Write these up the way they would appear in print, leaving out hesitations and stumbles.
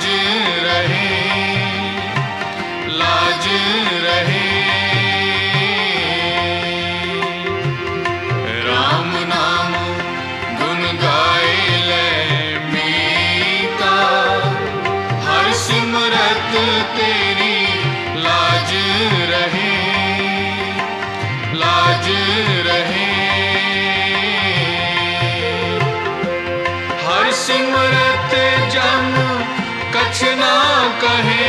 लाज रहे, लाज रहे। राम नाम गुण गाए ले मीता, हर सिमरत तेरी लाज रहे, लाज रहे। हर सिमरत जम कछ ना कहे,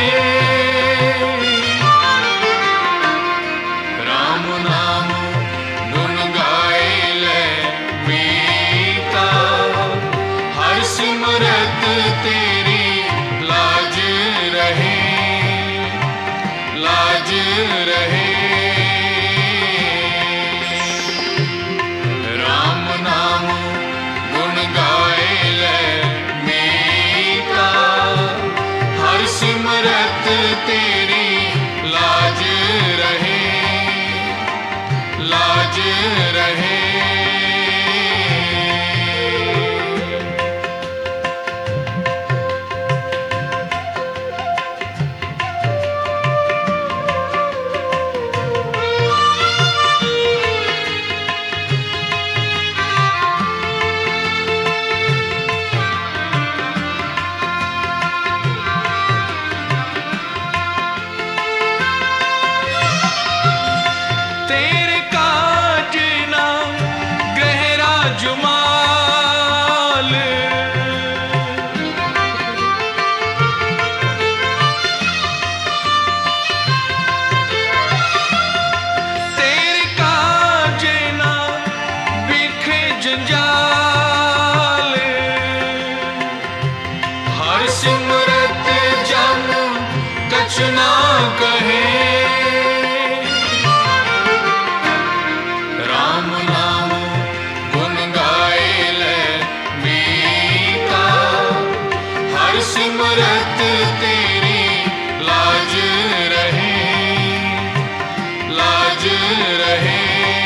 राम नाम गुण गाए ले मीता, हर सिमरत तेरी लाज रहे, लाज रहे। राम नाम गुण गाए ले मीता, हर सिमरत तेरी लाज रहे, लाज रहे। तेरे काज ना गहरा जुमाल, तेरे काज ना बिखे जंजाल, हर सिमरत जम कछ ना कहे, राम नाम गुण गाए ले मीता, हर सिमरत तेरी लाज रहे, लाज रहे।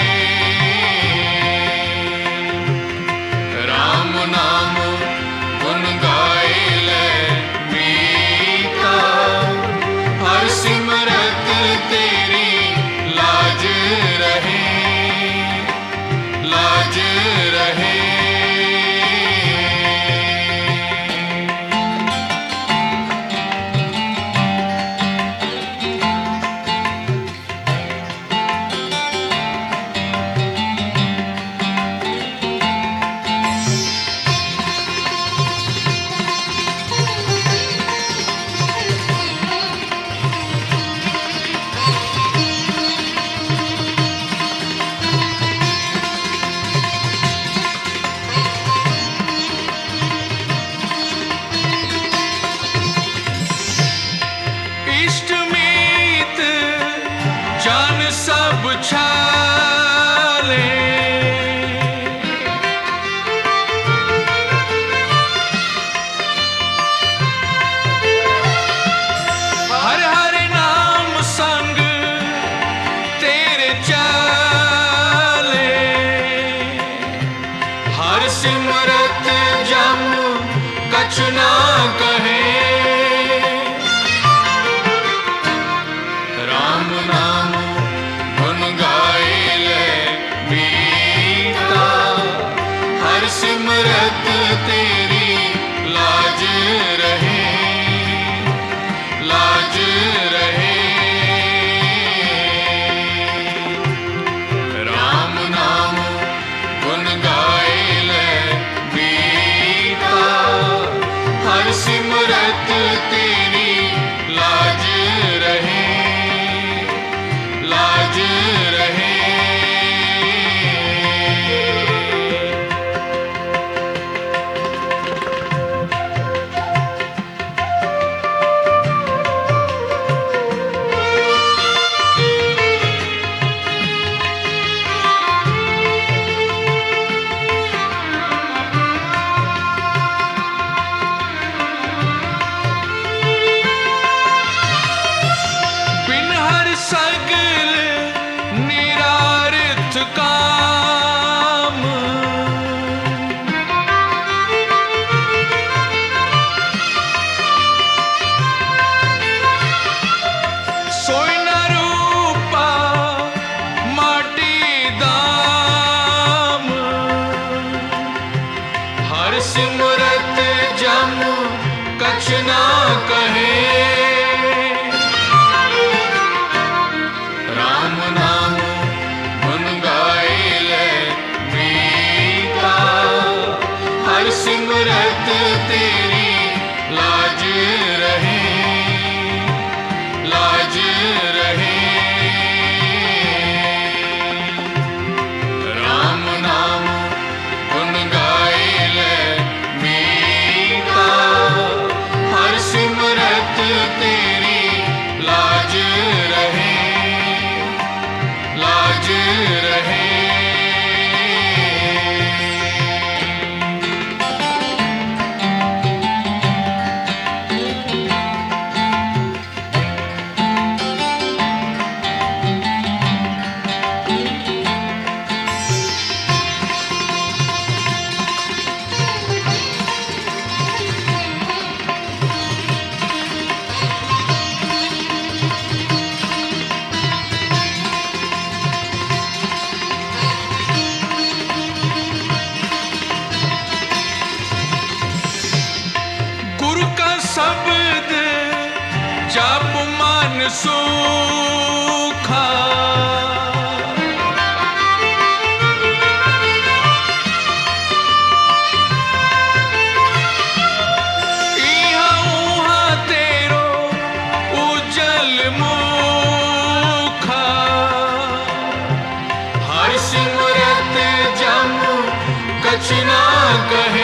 राम नाम गुण गाए ले मीता, हर सिमरत तेरी लाज रहे, लाज रहे। इष्ट मीत जान सब छाले, हर हर नाम संग तेरे चाले, हर सिमरत जम कछ ना कहे, राम नाम गुण गाए तेरी लाज रहे, लाज रहे। शब्द जप मन सूखा, इहाँ उहाँ तेरो उजल मुखा। हर सिमरत जम कछ ना कहे,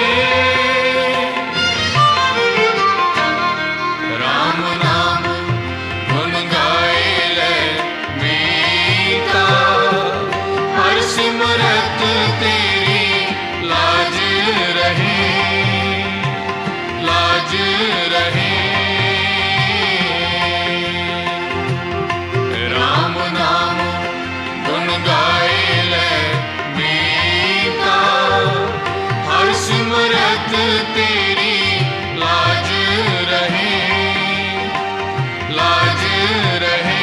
राम नाम गुण गाए ले मीता। हर सिमरत तेरी लाज रहे, लाज रहे।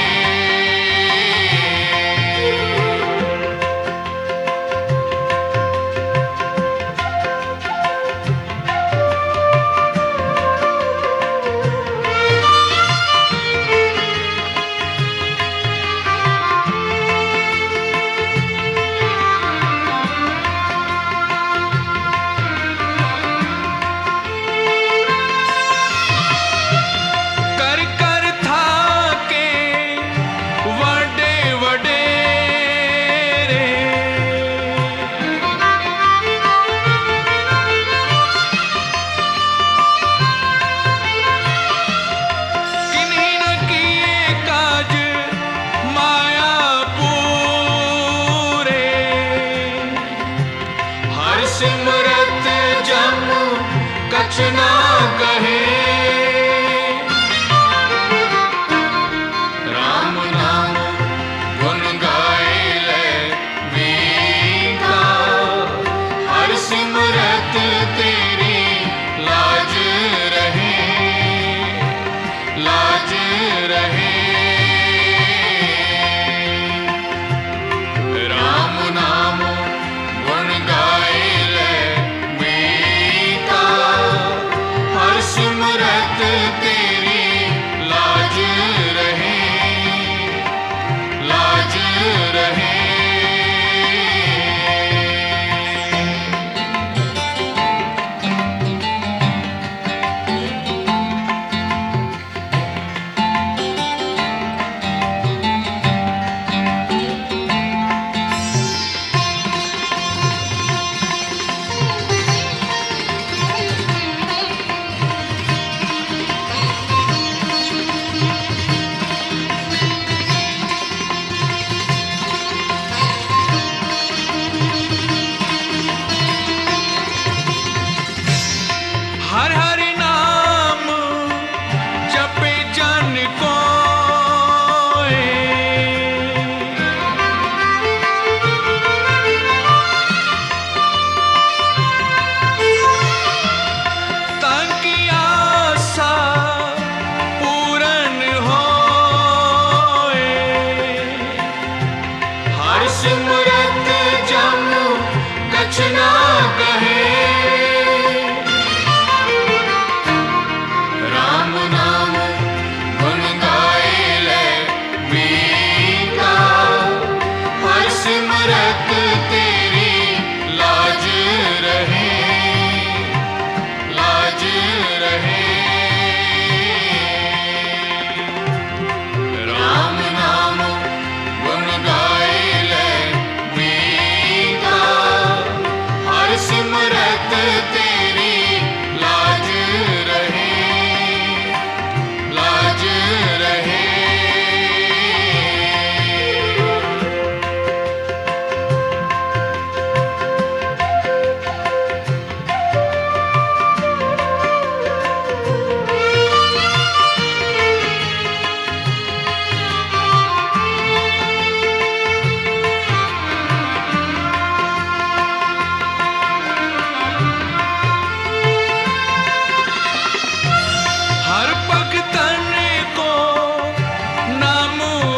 तन को नाम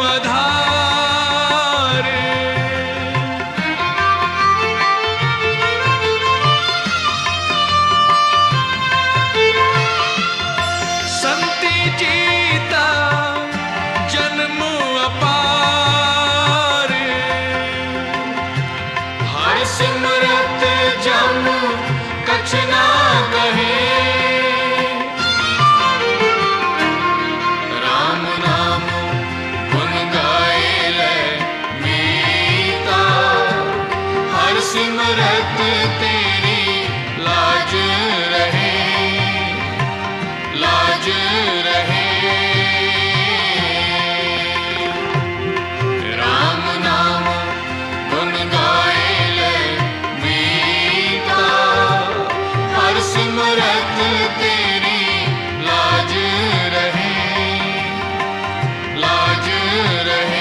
आधार। संति जीता जन्म अपार। हर सिमरत जम कछ ना कहे, राम नाम गुन गाए ले मीता। हर सिमरत तेरी लाज रहे, लाज रहे। राम नाम गुन गाए ले मीता। हर सिमरत तेरी लाज रहे, लाज रहे।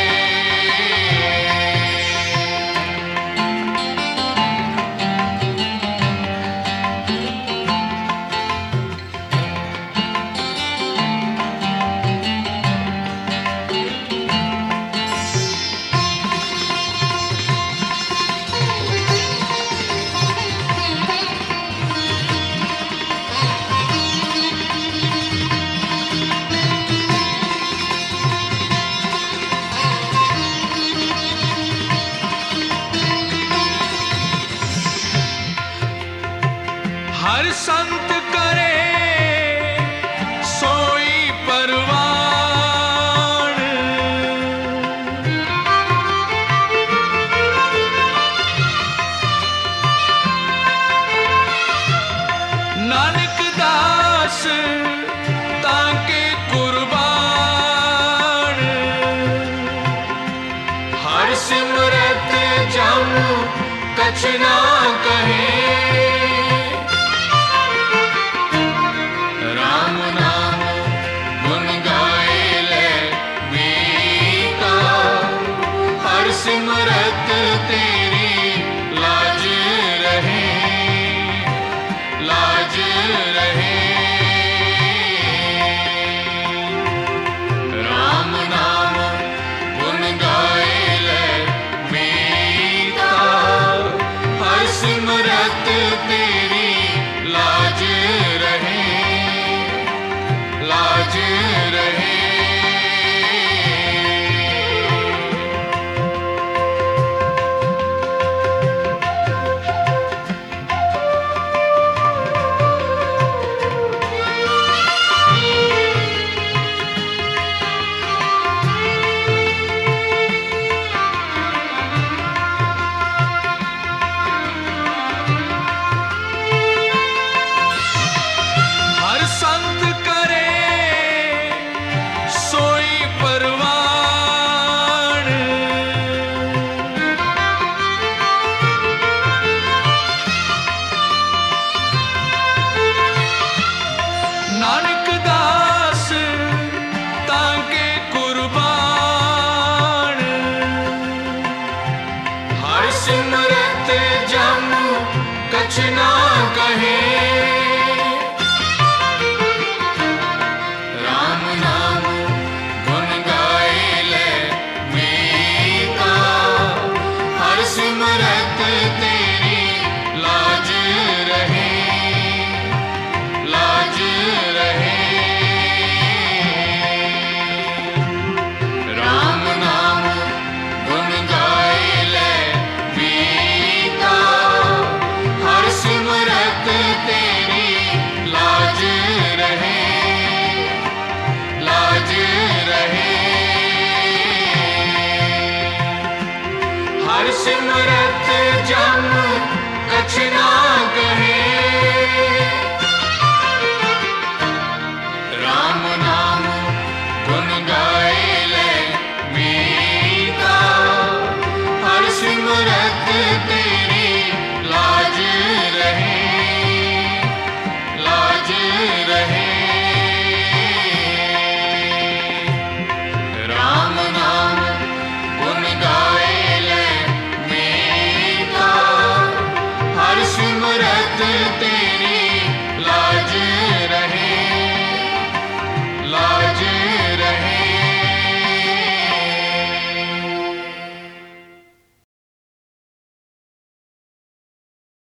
हर संत करे सोई परवान। नानक दास ताके कुर्बान। हर सिमरत जम कछ ना कहे, राम नाम गुन गाए ले मीता। हर सिमरत तेरी लाज रहे, लाज रहे। राम नाम गुन गाए ले मीता। हर सिमरत तेरी लाज रहे, लाज रहे। हर संत करे सोई परवान। नानक दास ताके कुर्बान। हर सिमरत जम कछ ना कहे, राम नाम गुन गाए ले मीता। हर सिमरत तेरी लाज रहे, लाज रहे। राम नाम गुन गाए ले मीता। हर सिमरत तेरी लाज रहे, लाज रहे। हर सिमरत जम